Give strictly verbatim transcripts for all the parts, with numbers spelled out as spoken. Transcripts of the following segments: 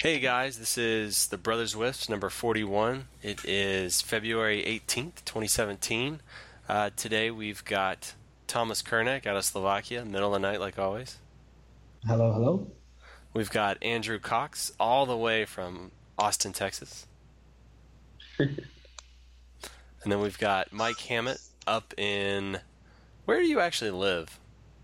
Hey guys, this is the Brothers Wisps number forty-one. It is February eighteenth, twenty seventeen. Uh, today we've got Thomas Kernek out of Slovakia, middle of the night like always. Hello, hello. We've got Andrew Cox all the way from Austin, Texas. And then we've got Mike Hammett up in... Where do you actually live?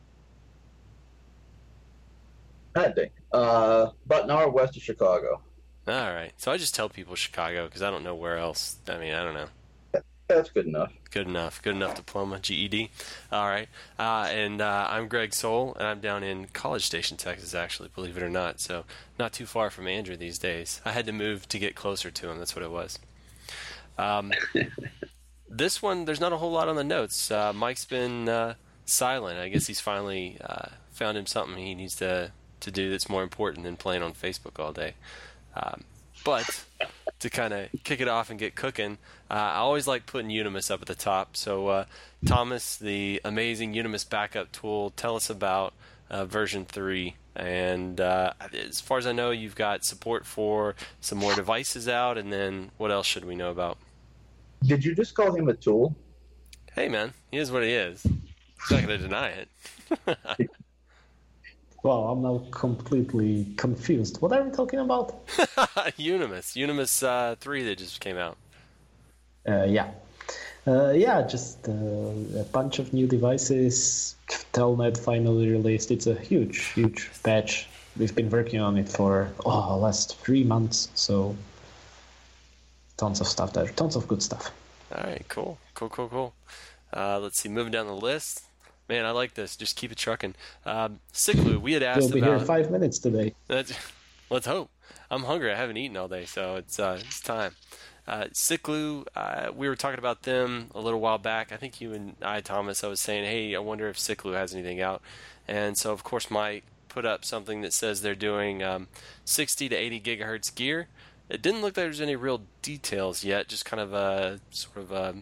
I think. Uh, about an hour west of Chicago. All right. So I just tell people Chicago because I don't know where else. I mean, I don't know. That's good enough. Good enough. Good enough diploma, G E D. All right. Uh, and uh, I'm Greg Soul, and I'm down in College Station, Texas, actually, believe it or not. So not too far from Andrew these days. I had to move to get closer to him. That's what it was. Um, this one, there's not a whole lot on the notes. Uh, Mike's been uh, silent. I guess he's finally uh, found him something he needs to, to do that's more important than playing on Facebook all day. Um, but to kind of kick it off and get cooking, uh, I always like putting Unimus up at the top. So, uh, Thomas, the amazing Unimus backup tool, tell us about uh, version three. And uh, as far as I know, you've got support for some more devices out. And then what else should we know about? Did you just call him a tool? Hey, man, he is what he is. He's not going to deny it. Well, I'm now completely confused. What are we talking about? Unimus. Unimus uh, three that just came out. Uh, yeah. Uh, yeah, just uh, a bunch of new devices. Telnet finally released. It's a huge, huge patch. We've been working on it for oh, last three months, so tons of stuff there. Tons of good stuff. All right, cool. Cool, cool, cool. Uh, let's see, moving down the list. Man, I like this. Just keep it trucking. Um, Ciclu, we had asked We'll be about... here five minutes today. That's, let's hope. I'm hungry. I haven't eaten all day, so it's uh, it's time. Uh, Ciclu, uh, we were talking about them a little while back. I think you and I, Thomas, I was saying, hey, I wonder if Ciclu has anything out. And so, of course, Mike put up something that says they're doing um, sixty to eighty gigahertz gear. It didn't look like there's any real details yet, just kind of a sort of a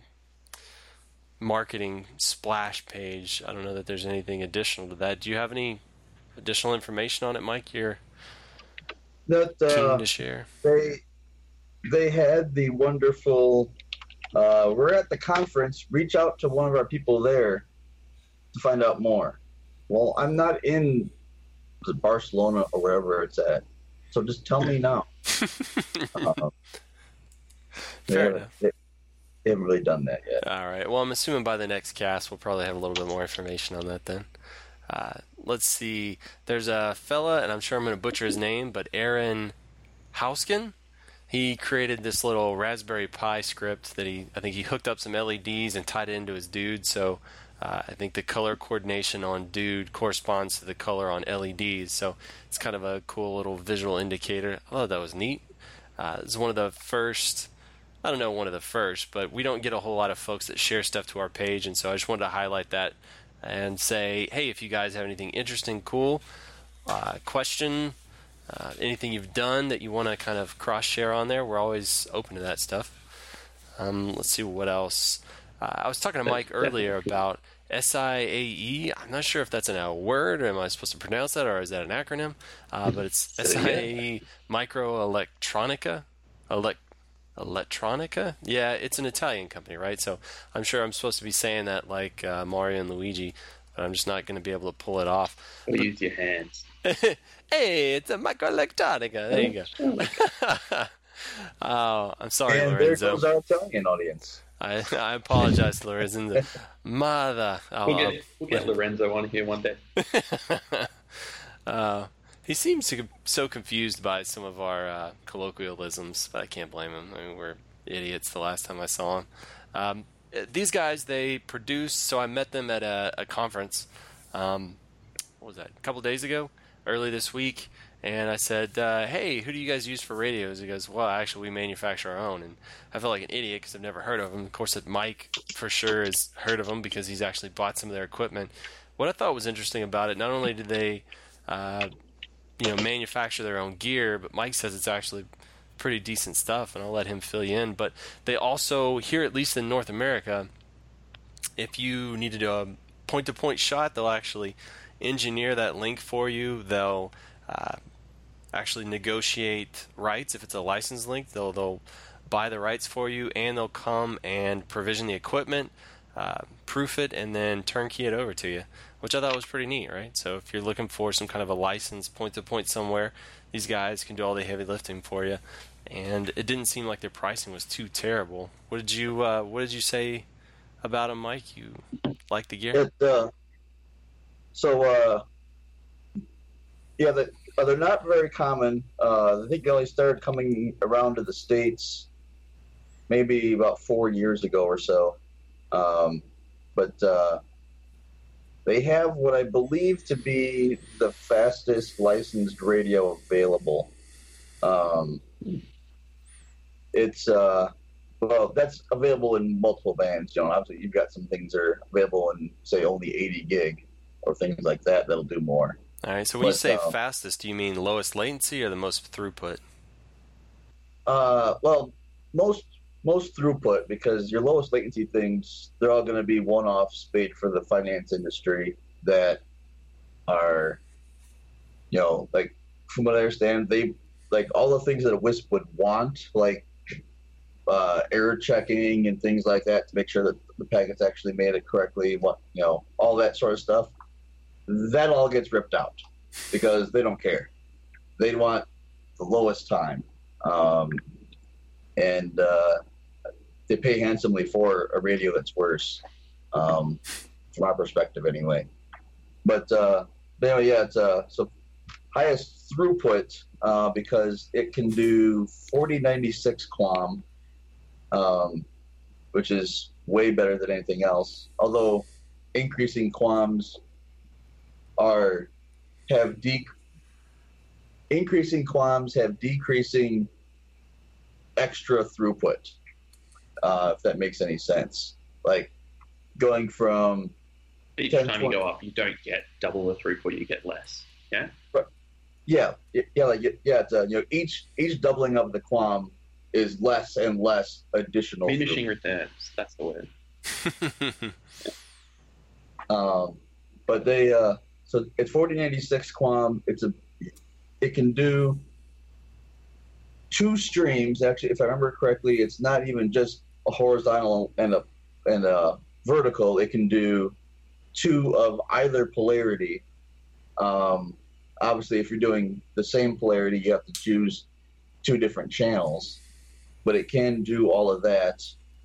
marketing splash page. I don't know that there's anything additional to that. Do you have any additional information on it, Mike? You're That uh, keen to share. they they had the wonderful. Uh, we're at the conference. Reach out to one of our people there to find out more. Well, I'm not in Barcelona or wherever it's at, so just tell me now. uh, Fair enough. They, they haven't really done that yet. All right. Well, I'm assuming by the next cast we'll probably have a little bit more information on that then. Uh, let's see. There's a fella, and I'm sure I'm going to butcher his name, but Aaron Hauskin. He created this little Raspberry Pi script that he, I think he hooked up some L E Ds and tied it into his Dude. So uh, I think the color coordination on Dude corresponds to the color on L E Ds. So it's kind of a cool little visual indicator. Oh, that was neat. Uh, it's one of the first... I don't know one of the first, but we don't get a whole lot of folks that share stuff to our page, and so I just wanted to highlight that and say, hey, if you guys have anything interesting, cool, uh, question, uh, anything you've done that you want to kind of cross-share on there, we're always open to that stuff. Um, let's see what else. Uh, I was talking to Mike earlier about S I A E. I'm not sure if that's a word, or am I supposed to pronounce that, or is that an acronym? Uh, but it's S I A E Microelectronica. Elec- Elettronica? Yeah, it's an Italian company, right? So I'm sure I'm supposed to be saying that like uh, Mario and Luigi, but I'm just not going to be able to pull it off. Or But, use your hands. hey, it's a Microelectronica. There you go. Oh, I'm sorry, And there Lorenzo. goes our Italian audience. I, I apologize, Lorenzo. Mother. Oh, We'll I'll- get, we'll get Lorenzo on here one day. uh, he seems to be so confused by some of our uh, colloquialisms, but I can't blame him. I mean, we're idiots the last time I saw him. Um, these guys, they produce, so I met them at a, a conference, um, what was that, a couple days ago, early this week, and I said, uh, hey, who do you guys use for radios? He goes, well, actually, we manufacture our own, and I felt like an idiot because I've never heard of them. Of course, Mike, for sure, has heard of them because he's actually bought some of their equipment. What I thought was interesting about it, not only did they... Uh, you know, manufacture their own gear, but Mike says it's actually pretty decent stuff, and I'll let him fill you in. But they also, here at least in North America, if you need to do a point-to-point shot, they'll actually engineer that link for you. They'll uh, actually negotiate rights. If it's a licensed link, they'll they'll buy the rights for you, and they'll come and provision the equipment, uh, proof it, and then turnkey it over to you, which I thought was pretty neat, right? So if you're looking for some kind of a license point-to-point somewhere, these guys can do all the heavy lifting for you. And it didn't seem like their pricing was too terrible. What did you uh, What did you say about them, Mike? You like the gear? It, uh, so, uh, yeah, the, uh, they're not very common. Uh, I think they only started coming around to the States maybe about four years ago or so. Um, but uh, they have what I believe to be the fastest licensed radio available. Um, it's, uh, well, that's available in multiple bands. You know, obviously you've got some things that are available in, say, only eighty gig or things like that that'll do more. All right, so when but, you say um, fastest, do you mean lowest latency or the most throughput? Uh, well, most most throughput, because your lowest latency things, they're all going to be one-offs made for the finance industry that are, you know, like from what I understand, they like all the things that a WISP would want, like uh, error checking and things like that to make sure that the packets actually made it correctly, what you know, all that sort of stuff. That all gets ripped out because they don't care. They want the lowest time. Um, and uh, they pay handsomely for a radio that's worse, um, from our perspective anyway. But uh, anyway, yeah, it's uh, so highest throughput uh, because it can do forty ninety-six QAM, um, which is way better than anything else. Although increasing QAMs are have de- increasing QAMs have decreasing extra throughput, uh, if that makes any sense. Like going from Each ten, time twenty you go up, you don't get double the throughput; you get less. Yeah. yeah, yeah, like yeah, it's, uh, you know, each each doubling of the QAM is less and less additional. Diminishing throughput. returns. That's the word. Um, but they uh, so it's forty ninety-six QAM. It's a it can do two streams. Actually, if I remember correctly, it's not even just a horizontal and a and a vertical. It can do two of either polarity. Um, obviously, if you're doing the same polarity, you have to choose two different channels. But it can do all of that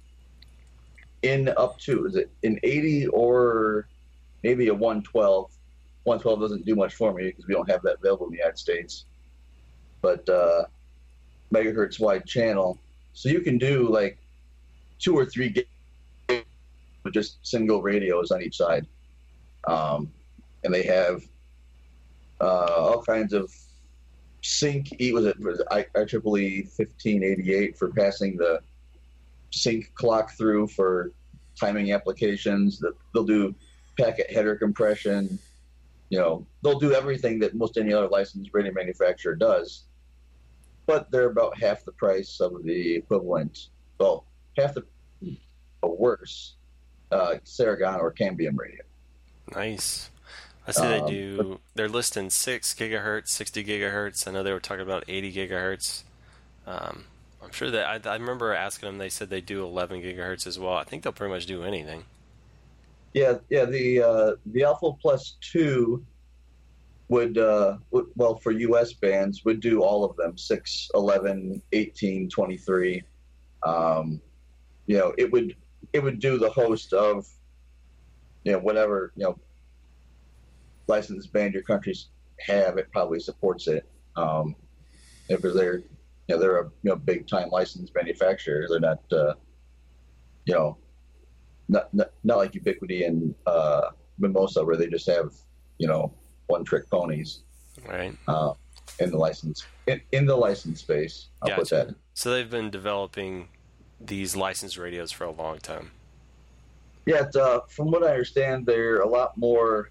in up to is it in eighty or maybe a one twelve. one twelve doesn't do much for me because we don't have that available in the United States. But uh, megahertz wide channel, so you can do like two or three gigs with just single radios on each side, um, and they have uh, all kinds of sync. E was it was it I triple E fifteen eighty-eight for passing the sync clock through for timing applications. That they'll do packet header compression. You know, they'll do everything that most any other licensed radio manufacturer does, but they're about half the price of the equivalent, well, half the or worse, uh, Saragon or Cambium radio. Nice. I see they Um, do. They're listing six gigahertz, sixty gigahertz. I know they were talking about eighty gigahertz. Um, I'm sure that I, I remember asking them. They said they do eleven gigahertz as well. I think they'll pretty much do anything. Yeah, yeah. The uh, the Alpha Plus two would, uh, would well for U S bands would do all of them six, eleven, eighteen, twenty-three. Um, you know, it would it would do the host of you know whatever you know licensed band your countries have. It probably supports it um, because they're you know they're a you know big time licensed manufacturer. They're not uh, you know. Not, not not like Ubiquity and uh, Mimosa, where they just have, you know, one-trick ponies. Right. Uh, in the license in, in the license space. I'll Gotcha. put that. So they've been developing these licensed radios for a long time. Yeah, it's, uh, from what I understand, they're a lot more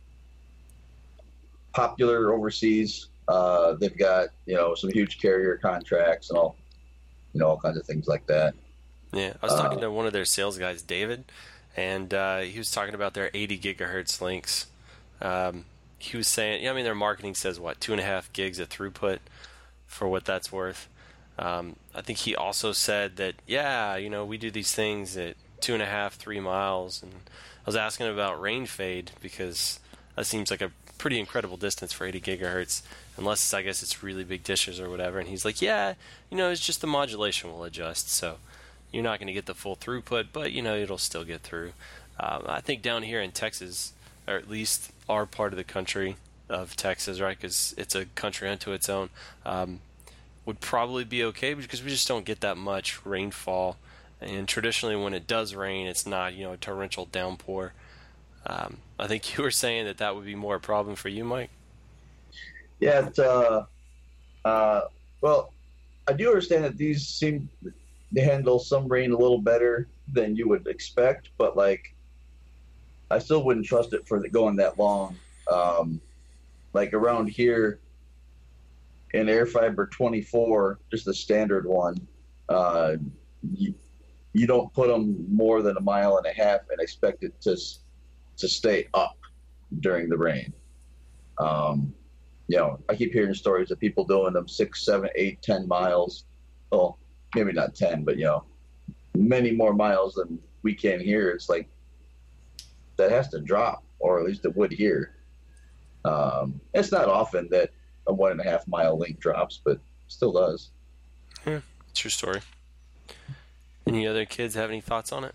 popular overseas. Uh, they've got you know some huge carrier contracts and all, you know, all kinds of things like that. Yeah, I was talking Uh, to one of their sales guys, David, and uh, he was talking about their eighty gigahertz links. Um, he was saying, yeah, I mean, their marketing says what, two and a half gigs of throughput for what that's worth. Um, I think he also said that, yeah, you know, we do these things at two and a half, three miles. And I was asking about range fade because that seems like a pretty incredible distance for eighty gigahertz, unless I guess it's really big dishes or whatever. And he's like, yeah, you know, it's just the modulation will adjust. So you're not going to get the full throughput, but, you know, it'll still get through. Um, I think down here in Texas, or at least our part of the country of Texas, right, because it's a country unto its own, um, would probably be okay because we just don't get that much rainfall. And traditionally when it does rain, it's not, you know, a torrential downpour. Um, I think you were saying that that would be more a problem for you, Mike. Yeah, it's, uh, uh, well, I do understand that these seem to handle some rain a little better than you would expect, but like, I still wouldn't trust it for the, going that long. Um, like around here in AirFiber twenty-four, just the standard one, uh, you, you don't put them more than a mile and a half and expect it to to stay up during the rain. Um, you know, I keep hearing stories of people doing them six, seven, eight, ten miles. Well, maybe not ten, but you know, many more miles than we can here. It's like that has to drop, or at least it would here. Um, it's not often that a one and a half mile link drops, but still does. Yeah, true story. Any other kids have any thoughts on it?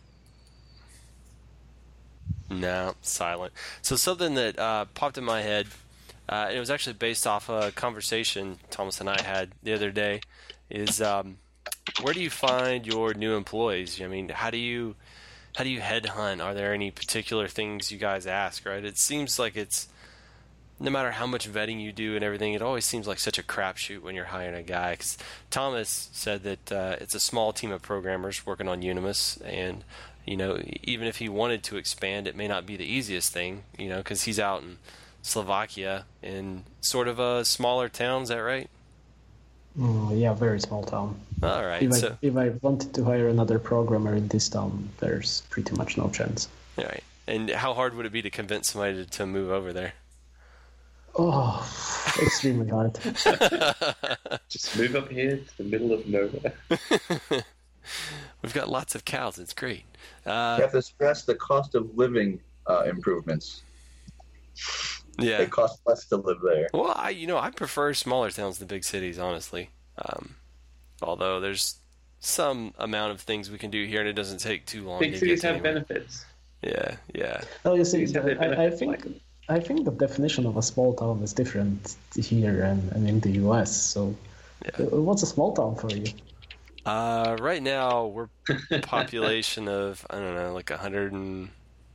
No, silent. So something that uh, popped in my head, uh, and it was actually based off a conversation Thomas and I had the other day, is um, where do you find your new employees? I mean, how do you how do you headhunt? Are there any particular things you guys ask? Right? It seems like it's no matter how much vetting you do and everything, it always seems like such a crapshoot when you're hiring a guy. 'Cause Thomas said that uh, it's a small team of programmers working on Unimus, and you know, even if he wanted to expand, it may not be the easiest thing, you know, because he's out in Slovakia in sort of a smaller town. Is that right? Mm, yeah, very small town. All right. If, so, I, if I wanted to hire another programmer in this town, there's pretty much no chance. all right. And how hard would it be to convince somebody to, to move over there? Oh, extremely hard. Just move up here to the middle of nowhere. We've got lots of cows. It's great. Uh, You have to stress the cost of living uh, improvements. yeah. It costs less to live there. Well, I you know I prefer smaller towns to big cities, honestly. Um, although there's some amount of things we can do here, and it doesn't take too long. Big to cities get to have anywhere. benefits. Yeah, yeah. Well, you see, Cities have their I, I benefits, think like- I think the definition of a small town is different here and, and in the U S. So, Yeah. uh, what's a small town for you? Uh, right now we're population of I don't know, like a hundred and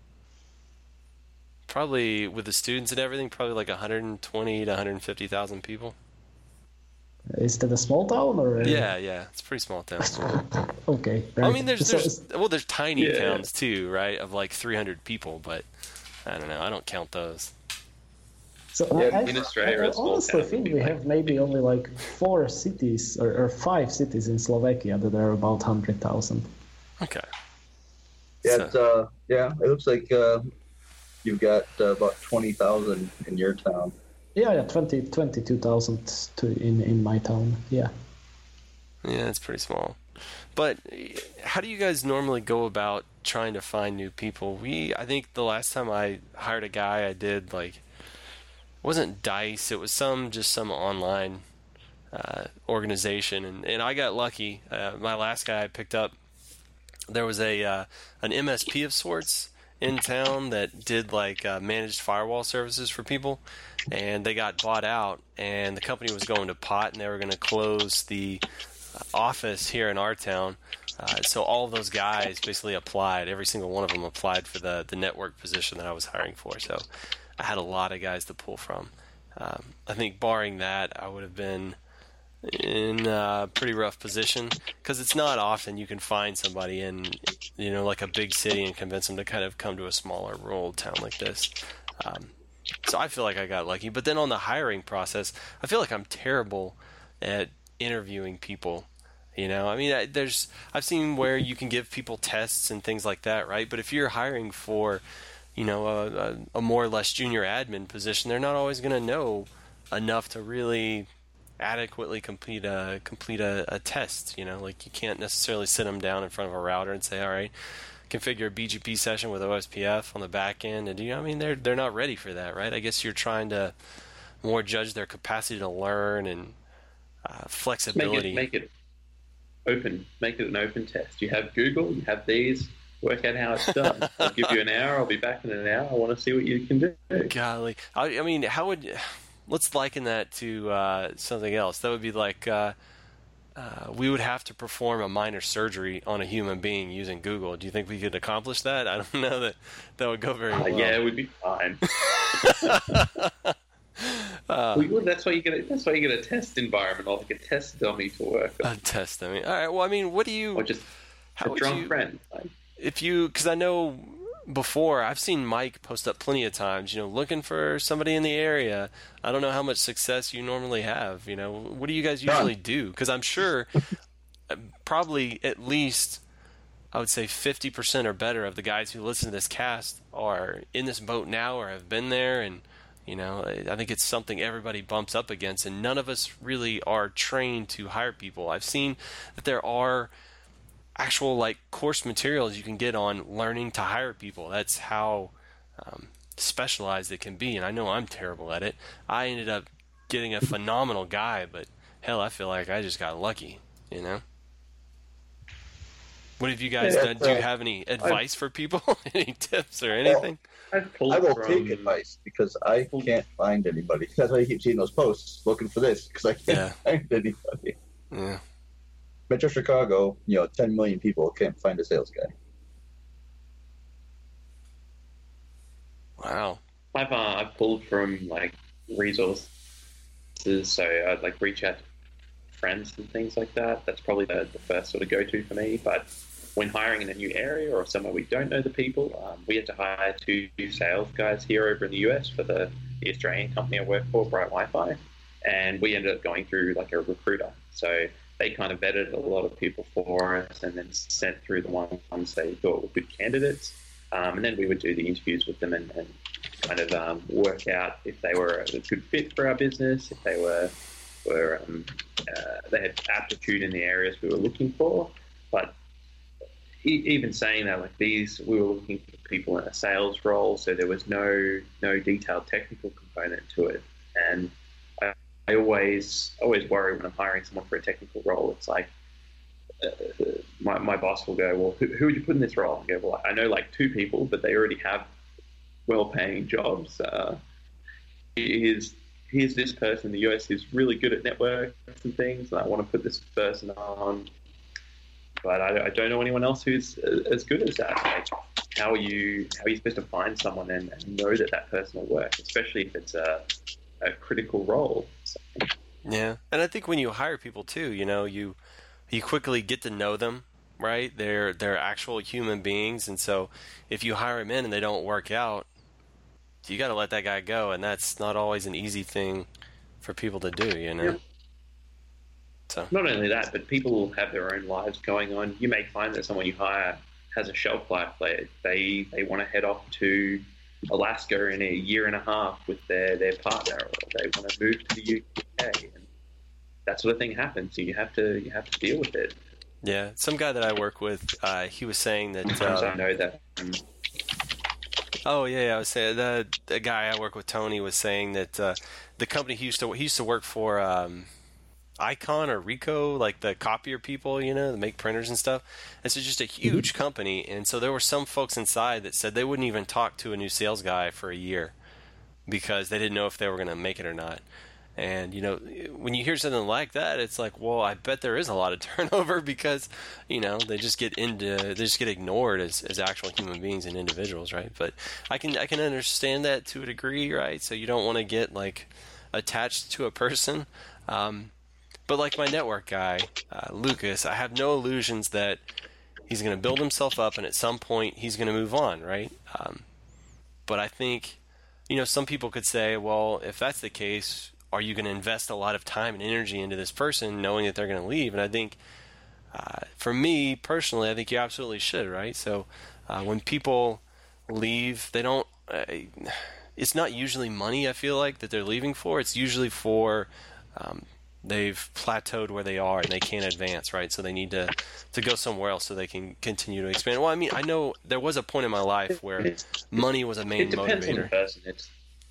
probably with the students and everything, probably like one hundred twenty to one hundred fifty thousand people. Is that a small town or? Yeah, yeah, it's a pretty small town. Okay. I right. mean, there's So- there's well, there's tiny Yeah. towns too, right? Of like three hundred people, but I don't know. I don't count those. So Yeah, I, in I- Australia, I a small honestly town would think be we like- have maybe only like four cities or, or five cities in Slovakia that are about hundred thousand. Okay. Yeah, So- it's, uh, yeah. It looks like uh, you've got uh, about twenty thousand in your town. Yeah, yeah, twenty, twenty-two thousand to in in my town. Yeah. Yeah, it's pretty small. But how do you guys normally go about trying to find new people? We, I think the last time I hired a guy, I did like, it wasn't Dice, it was some, just some online uh, organization. And, and I got lucky. Uh, my last guy I picked up, there was a uh, an M S P of sorts in town that did like uh, managed firewall services for people, and they got bought out, and the company was going to pot, and they were going to close the office here in our town. Uh, so all of those guys basically applied. Every single one of them applied for the, the network position that I was hiring for. So I had a lot of guys to pull from. Um, I think barring that, I would have been in a pretty rough position because it's not often you can find somebody in, you know, like a big city and convince them to kind of come to a smaller rural town like this. Um, so I feel like I got lucky. But then on the hiring process, I feel like I'm terrible at interviewing people. You know, I mean, I- there's I've seen where you can give people tests and things like that, right? But if you're hiring for, you know, a, a, a more or less junior admin position, they're not always going to know enough to really adequately complete a complete a, a test. You know, like you can't necessarily sit them down in front of a router and say, all right, configure a B G P session with O S P F on the back end, and you know, I mean, they're they're not ready for that, right? I guess you're trying to more judge their capacity to learn and uh, flexibility. Make it, make it open. Make it an open test. You have Google. You have these. Work out how it's done. I'll give you an hour. I'll be back in an hour. I want to see what you can do. Golly, I, I mean, how would let's liken that to uh, something else? That would be like uh, uh, we would have to perform a minor surgery on a human being using Google. Do you think we could accomplish that? I don't know that that would go very uh, well. Yeah, it would be fine. uh, well, that's why you get a, that's why you get a test environment or like a test dummy to work on. A test dummy. All right. Well, I mean, what do you? Or just how a drunk you, friend. Like, if you, because I know before I've seen Mike post up plenty of times, you know, looking for somebody in the area. I don't know how much success you normally have. You know, what do you guys usually do? Because I'm sure probably at least I would say fifty percent or better of the guys who listen to this cast are in this boat now or have been there. And, you know, I think it's something everybody bumps up against. And none of us really are trained to hire people. I've seen that there are actual like course materials you can get on learning to hire people. That's how um, specialized it can be. And I know I'm terrible at it. I ended up getting a phenomenal guy, but hell, I feel like I just got lucky, you know? What have you guys Yeah, done? Do you uh, have any advice for people? Any tips or anything? I've pulled I will from, take advice because I can't find anybody. That's why I keep seeing those posts looking for this because I can't Yeah. find anybody. Yeah. Metro Chicago, you know, ten million people can't find a sales guy. Wow. I've uh, I've pulled from like resources, so I'd like reach out to friends and things like that. That's probably the, the first sort of go-to for me. But when hiring in a new area or somewhere we don't know the people, um, we had to hire two sales guys here over in the U S for the, the Australian company I work for, Bright Wi-Fi, and we ended up going through like a recruiter. So they kind of vetted a lot of people for us and then sent through the ones they thought were good candidates. Um, and then we would do the interviews with them and, and kind of um, work out if they were a good fit for our business, if they were were um, uh, they had aptitude in the areas we were looking for. But e- even saying that, like these, we were looking for people in a sales role, so there was no no detailed technical component to it. And I, I always always worry when I'm hiring someone for a technical role. It's like uh, my my boss will go, well, who, who would you put in this role? I go, well, I know like two people, but they already have well-paying jobs. Uh, is here's this person in the U S who's really good at networks and things, and I want to put this person on, but I, I don't know anyone else who's as good as that. Like, how are you how are you supposed to find someone and, and know that that person will work, especially if it's a, a critical role? So, Yeah, and I think when you hire people too, you know, you you quickly get to know them, right? They're they're actual human beings, and so if you hire them in and they don't work out, you got to let that guy go, and that's not always an easy thing for people to do, you know. Yeah. So not only that, but people have their own lives going on. You may find that someone you hire has a shelf life. They they, they want to head off to Alaska in a year and a half with their, their partner, or they want to move to the U K, and that sort of thing happens. So you have to you have to deal with it. yeah, some guy that I work with, uh, he was saying that. Sometimes Uh, I know that. Um, Oh yeah, yeah, I was saying the the guy I work with, Tony, was saying that uh, the company he used to he used to work for, um, Icon or Ricoh, like the copier people, you know, that make printers and stuff. It's just a huge mm-hmm. company, and so there were some folks inside that said they wouldn't even talk to a new sales guy for a year because they didn't know if they were going to make it or not. And, you know, when you hear something like that, it's like, well, I bet there is a lot of turnover because, you know, they just get into, they just get ignored as, as actual human beings and individuals, right? But I can, I can understand that to a degree, right? So you don't want to get, like, attached to a person. Um, but like my network guy, uh, Lucas, I have no illusions that he's going to build himself up and at some point he's going to move on, right? Um, but I think, you know, some people could say, well, if that's the case, are you going to invest a lot of time and energy into this person knowing that they're going to leave? And I think, uh, for me personally, I think you absolutely should, right? So uh, when people leave, they don't I, it's not usually money, I feel like, that they're leaving for. It's usually for um, they've plateaued where they are and they can't advance, right? So they need to, to go somewhere else so they can continue to expand. Well, I mean, I know there was a point in my life where money was a main it depends motivator. on the person. It's,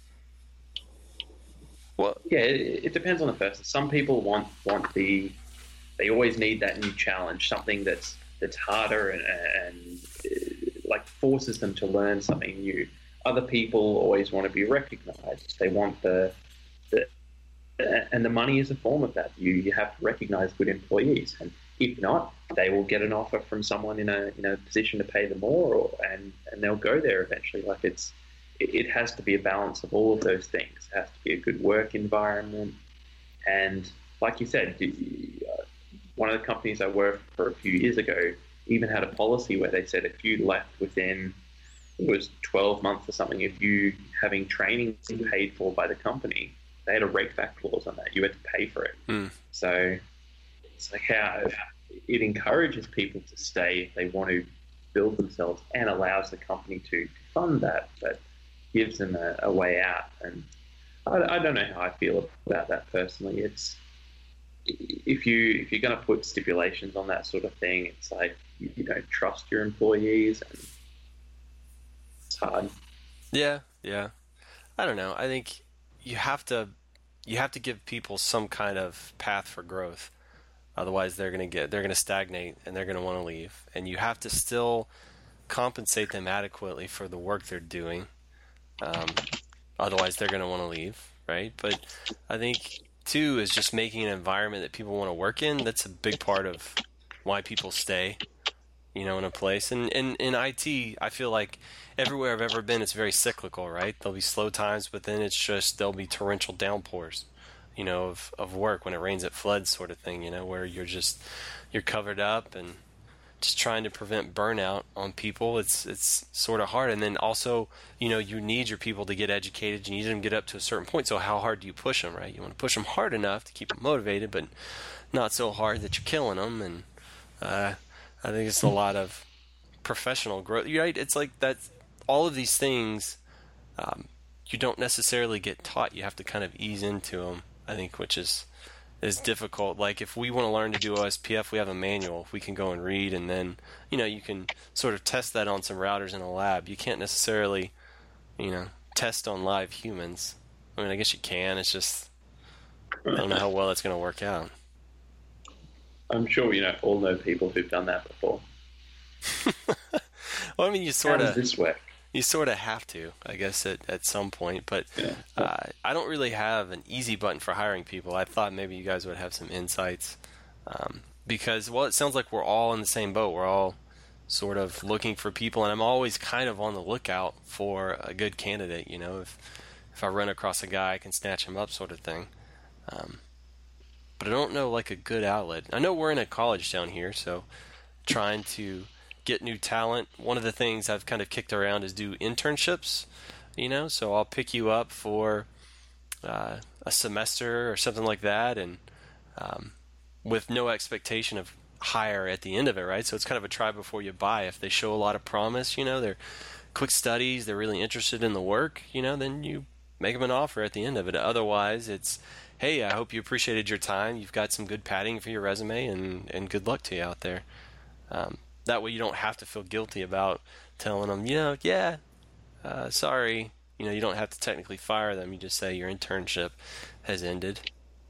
well, yeah, it, it depends on the person. Some people want want the they always need that new challenge, something that's that's harder and, and uh, like forces them to learn something new. Other people always want to be recognized. They want the, the and the money is a form of that. You you have to recognize good employees, and if not, they will get an offer from someone in a in a position to pay them more, or, and and they'll go there eventually. Like it's it, it has to be a balance of all of those things. It has to be a good work environment, and like you said, uh, one of the companies I worked for a few years ago even had a policy where they said if you left within it was twelve months or something, if you having training paid for by the company, they had a rake back clause on that. You had to pay for it. Mm. So it's like how it encourages people to stay if they want to build themselves and allows the company to fund that, but gives them a, a way out. And I, I don't know how I feel about that personally. It's if you if you're going to put stipulations on that sort of thing, it's like you, you don't trust your employees and hard. Yeah, yeah. I don't know. I think you have to you have to give people some kind of path for growth. Otherwise, they're going to get they're going to stagnate and they're going to want to leave. And you have to still compensate them adequately for the work they're doing. Um, otherwise, they're going to want to leave, right? But I think too is just making an environment that people want to work in. That's a big part of why people stay, you know, in a place. And in in I T, I feel like everywhere I've ever been, it's very cyclical, right? There'll be slow times, but then it's just there'll be torrential downpours, you know, of, of work. When it rains, it floods, sort of thing, you know, where you're just you're covered up and just trying to prevent burnout on people. It's it's sort of hard. And then also, you know, you need your people to get educated. You need them to get up to a certain point. So how hard do you push them, right? You want to push them hard enough to keep them motivated, but not so hard that you're killing them. And uh, I think it's a lot of professional growth, right? It's like that's all of these things um, you don't necessarily get taught. You have to kind of ease into them, I think, which is is difficult. Like if we want to learn to do O S P F, we have a manual we can go and read, and then, you know, you can sort of test that on some routers in a lab. You can't necessarily, you know, test on live humans. I mean, I guess you can. It's just I don't know how well it's going to work out. I'm sure you know all know people who've done that before. Well, I mean, you sort How of does this work? You sort of have to, I guess, at, at some point. But Yeah. uh, I don't really have an easy button for hiring people. I thought maybe you guys would have some insights. Um, because, well, it sounds like we're all in the same boat. We're all sort of looking for people. And I'm always kind of on the lookout for a good candidate, you know. If, if I run across a guy, I can snatch him up, sort of thing. Um, but I don't know, like, a good outlet. I know we're in a college down here, so trying to get new talent. One of the things I've kind of kicked around is do internships, you know, so I'll pick you up for uh, a semester or something like that, and um, with no expectation of hire at the end of it, right? So it's kind of a try before you buy. If they show a lot of promise, you know, they're quick studies, they're really interested in the work, you know, then you make them an offer at the end of it. Otherwise, it's, hey, I hope you appreciated your time. You've got some good padding for your resume, and, and good luck to you out there. Um, That way you don't have to feel guilty about telling them, you know, yeah, uh, sorry. You know, you don't have to technically fire them. You just say your internship has ended.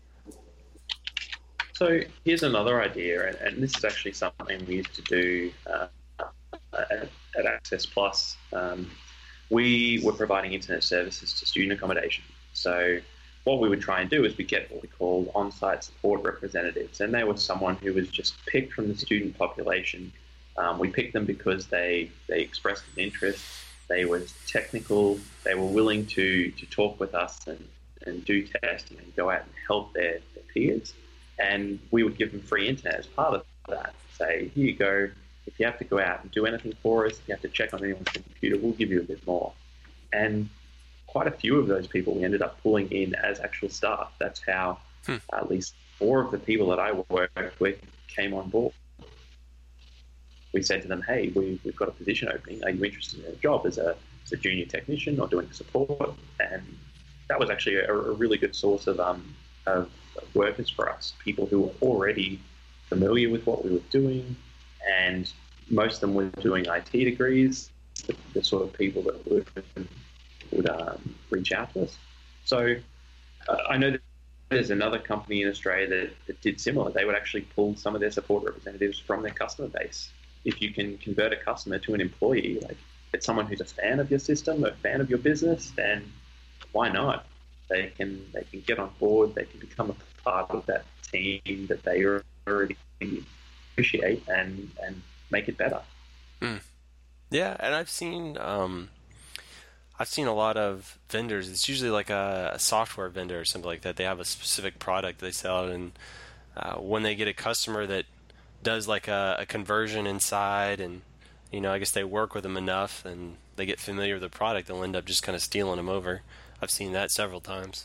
So here's another idea, and, and this is actually something we used to do uh, at, at Access Plus. Um, we were providing internet services to student accommodation. So what we would try and do is we get what we call on-site support representatives, and they were someone who was just picked from the student population. Um, we picked them because they, they expressed an interest, they were technical, they were willing to, to talk with us and, and do testing and go out and help their, their peers. And we would give them free internet as part of that. Say, here you go, if you have to go out and do anything for us, if you have to check on anyone's computer, we'll give you a bit more. And quite a few of those people we ended up pulling in as actual staff. That's how hmm. at least four of the people that I worked with came on board. We said to them, hey, we, we've got a position opening. Are you interested in a job as a as a junior technician or doing support, and that was actually a, a really good source of um of workers for us, people who were already familiar with what we were doing, and most of them were doing I T degrees, the, the sort of people that would, would um, reach out to us. So uh, I know that there's another company in Australia that, that did similar. They would actually pull some of their support representatives from their customer base. If you can convert a customer to an employee, like it's someone who's a fan of your system, a fan of your business, then why not? They can they can get on board, they can become a part of that team that they already appreciate and, and make it better. Mm. Yeah, and I've seen um, I've seen a lot of vendors. It's usually like a, a software vendor or something like that. They have a specific product they sell, and uh, when they get a customer that does like a, a conversion inside, and you know, I guess they work with them enough, and they get familiar with the product, they'll end up just kind of stealing them over. I've seen that several times.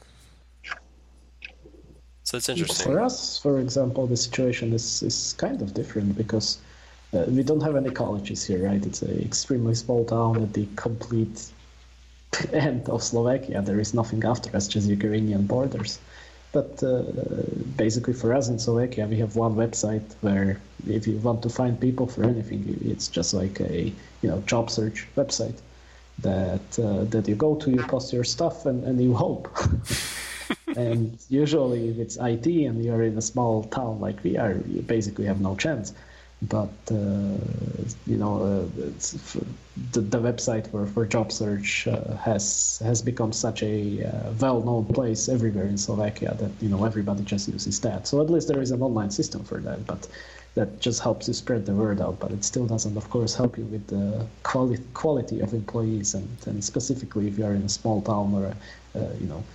So it's interesting. For us, for example, the situation is, is kind of different because uh, we don't have any colleges here, right? It's an extremely small town at the complete end of Slovakia. There is nothing after us, just Ukrainian borders. But uh, basically for us in Slovakia, we have one website where if you want to find people for anything, it's just like a you know job search website that uh, that you go to, you post your stuff, and, and you hope. And usually if it's I T and you're in a small town like we are, you basically have no chance. But uh, you know, uh, it's, the, the website for, for job search uh, has has become such a uh, well-known place everywhere in Slovakia that you know everybody just uses that. So at least there is an online system for that, but that just helps you spread the word out. But it still doesn't, of course, help you with the quality quality of employees, and, and specifically if you are in a small town or a, uh, you know.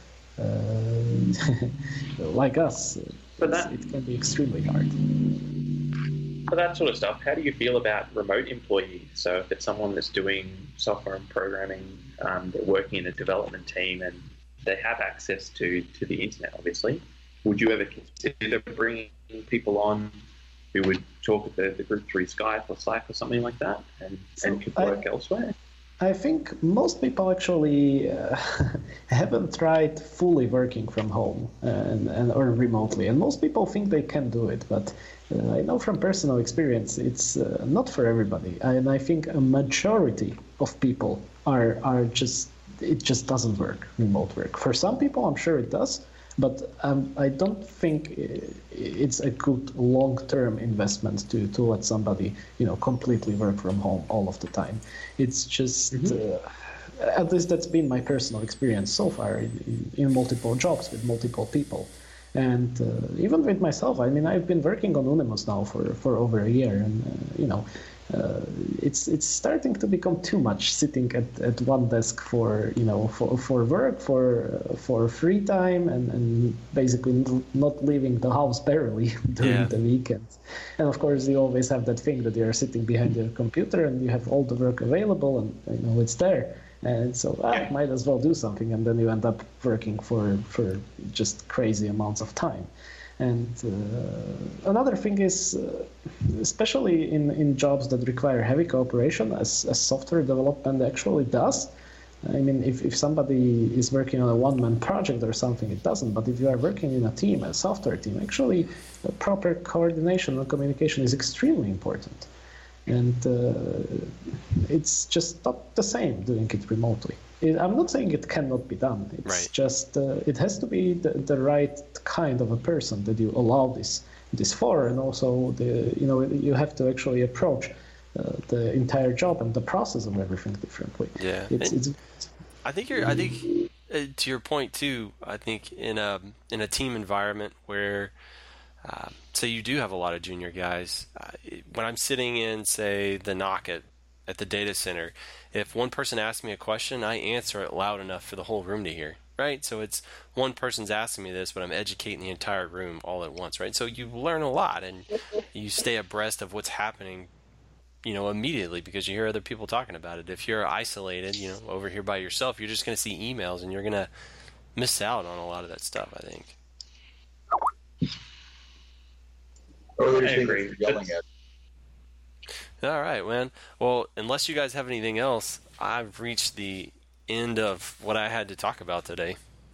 Uh, like us, but that, it can be extremely hard. For that sort of stuff, how do you feel about remote employees? So if it's someone that's doing software and programming, um, they're working in a development team and they have access to, to the internet, obviously, would you ever consider bringing people on who would talk with the, the group through Skype or Slack or something like that and, so and could work I, elsewhere? I think most people actually uh, haven't tried fully working from home and, and or remotely, and most people think they can do it, but uh, I know from personal experience it's uh, not for everybody, and I think a majority of people are are just it just doesn't work, remote work. For some people, I'm sure it does, but um, I don't think it's a good long-term investment to, to let somebody, you know, completely work from home all of the time. It's just, mm-hmm. uh, at least that's been my personal experience so far in, in multiple jobs with multiple people. And uh, even with myself, I mean, I've been working on Unimos now for, for over a year, and, uh, you know, Uh, it's it's starting to become too much sitting at, at one desk for you know for, for work for uh, for free time and, and basically not leaving the house barely during yeah. the weekends. And of course you always have that thing that you're sitting behind your computer and you have all the work available and you know it's there. And so ah, might as well do something, and then you end up working for for just crazy amounts of time. And uh, another thing is, uh, especially in, in jobs that require heavy cooperation, as, as software development actually does. I mean, if, if somebody is working on a one-man project or something, it doesn't. But if you are working in a team, a software team, actually uh, proper coordination and communication is extremely important. And uh, it's just not the same doing it remotely. I'm not saying it cannot be done. It's right. just uh, it has to be the, the right kind of a person that you allow this this for, and also the you know you have to actually approach uh, the entire job and the process of everything differently. Yeah, it's, it's, I think you're. I think uh, to your point too. I think in a in a team environment where. Uh, so you do have a lot of junior guys. Uh, when I'm sitting in, say, the N O C at, at the data center, if one person asks me a question, I answer it loud enough for the whole room to hear, right? So it's one person's asking me this, but I'm educating the entire room all at once, right? So you learn a lot, and you stay abreast of what's happening, you know, immediately because you hear other people talking about it. If you're isolated, you know, over here by yourself, you're just going to see emails, and you're going to miss out on a lot of that stuff, I think. Or I agree. Yelling at. All right, man. Well, unless you guys have anything else, I've reached the end of what I had to talk about today.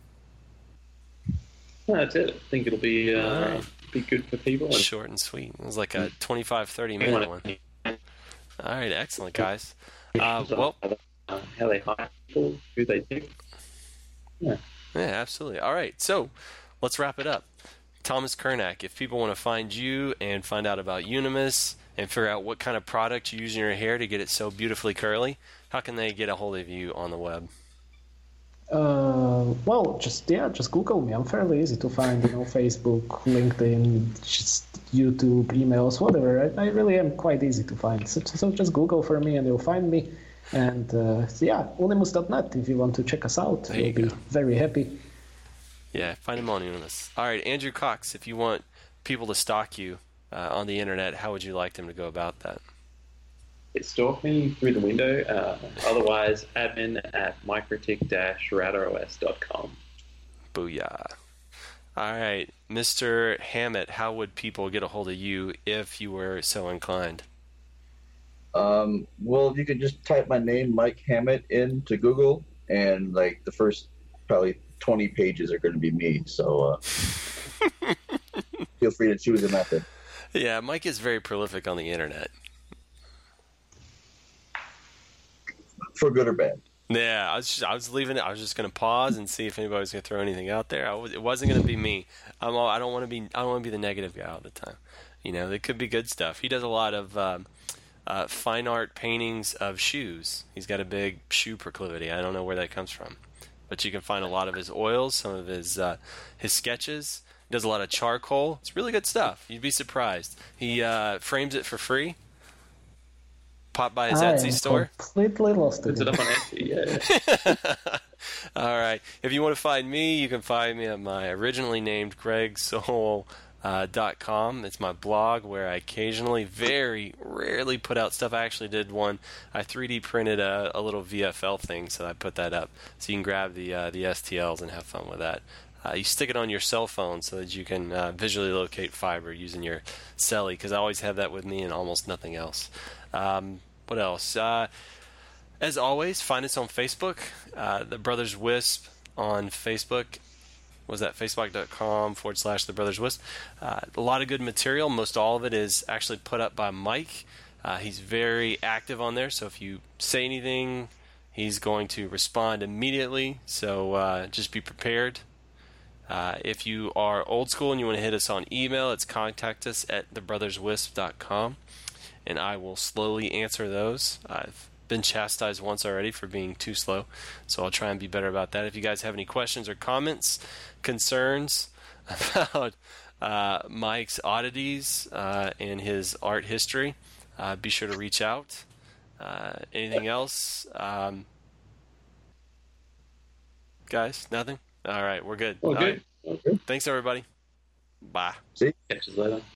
No, that's it. I think it'll be uh, All right. be good for people. And Short and sweet. It was like a twenty-five, thirty minute one. All right, excellent, guys. Uh, well, uh, how they hire people, who they pick. Yeah. yeah, absolutely. All right, so let's wrap it up. Thomas Kernack, if people want to find you and find out about Unimus and figure out what kind of product you use in your hair to get it so beautifully curly, how can they get a hold of you on the web? Uh, well, just yeah, just Google me. I'm fairly easy to find. You know, Facebook, LinkedIn, just YouTube, emails, whatever. I, I really am quite easy to find. So, so just Google for me, and you'll find me. And uh, so yeah, unimus dot net if you want to check us out. There We'll you be go. very happy. Yeah, find him on Unimus. All right, Andrew Cox, if you want people to stalk you uh, on the internet, how would you like them to go about that? Stalk me through the window. Uh, otherwise, admin at microtik dash routeros dot com. Booyah. All right, Mister Hammett, how would people get a hold of you if you were so inclined? Um, well, you can just type my name, Mike Hammett, into Google, and like the first probably twenty pages are going to be me. So uh, feel free to choose a method. Yeah, Mike is very prolific on the internet. For good or bad. Yeah, I was just, I was leaving it. I was just going to pause and see if anybody was going to throw anything out there. I was, it wasn't going to be me. I'm all, I don't want to be. I don't want to be the negative guy all the time. You know, it could be good stuff. He does a lot of um, uh, fine art paintings of shoes. He's got a big shoe proclivity. I don't know where that comes from, but you can find a lot of his oils, some of his uh, his sketches. He does a lot of charcoal. It's really good stuff. You'd be surprised. He uh, frames it for free. Pop by his I Etsy am store. completely lost Puts it again. up on Etsy, yeah. All right. If you want to find me, you can find me at my originally named greg soul dot com. It's my blog where I occasionally, very rarely put out stuff. I actually did one. I three D printed a, a little V F L thing, so I put that up. So you can grab the uh, the S T Ls and have fun with that. Uh, you stick it on your cell phone so that you can uh, visually locate fiber using your celly, because I always have that with me and almost nothing else. Um, what else? Uh, as always, find us on Facebook, uh, The Brothers Wisp on Facebook. Was that facebook.com forward slash The Brothers Wisp? Uh, a lot of good material. Most all of it is actually put up by Mike. Uh, he's very active on there, so if you say anything, he's going to respond immediately. So uh, just be prepared. Uh, if you are old school and you want to hit us on email, it's contact us at the brothers wisp dot com, and I will slowly answer those. I've been chastised once already for being too slow, so I'll try and be better about that. If you guys have any questions or comments, concerns about uh, Mike's oddities uh, and his art history, uh, be sure to reach out. Uh, anything else? Um, guys, nothing? All right, we're good. All All right. good. All good. Thanks, everybody. Bye. See? Catch us later.